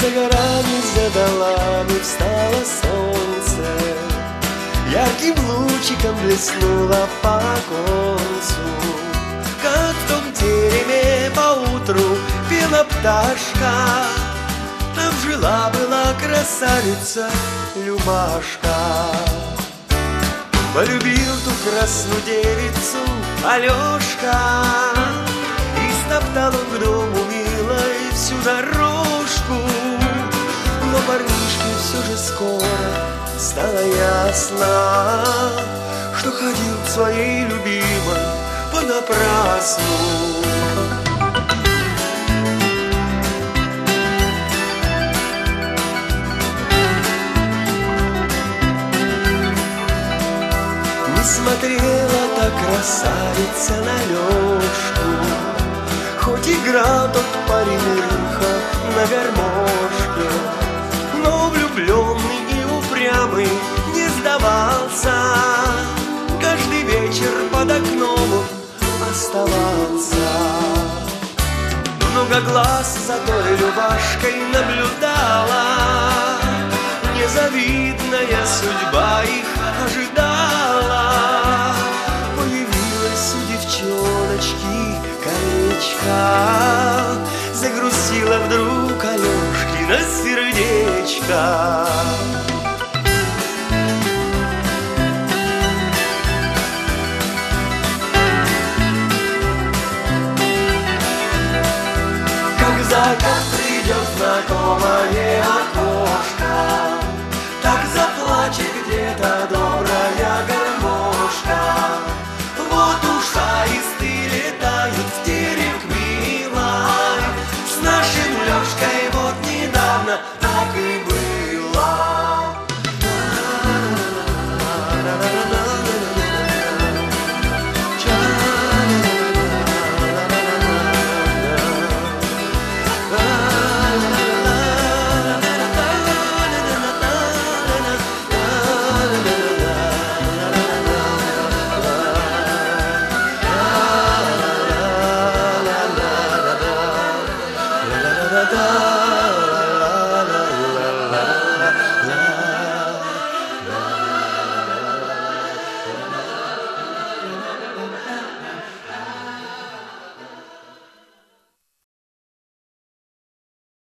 За горами, за долами встало солнце, ярким лучиком блеснуло по оконцу. Как в том тереме поутру пела пташка, там жила-была красавица Любашка. Полюбил ту красную девицу Алешка, и стоптал он к дому милой всю дорожку. Но парнишке все же скоро стало ясно, что ходил к своей любимой понапрасну. Не смотрела та красавица на Лёшку, хоть играл тот парень лихо на гармошке, но влюбленный и упрямый не сдавался. Каждый вечер под окном он оставался. Много глаз за той Любашкой наблюдала, незавидная судьба их ожидала. Появилась у девчоночки колечко, загрустила вдруг Алешкино сердечко.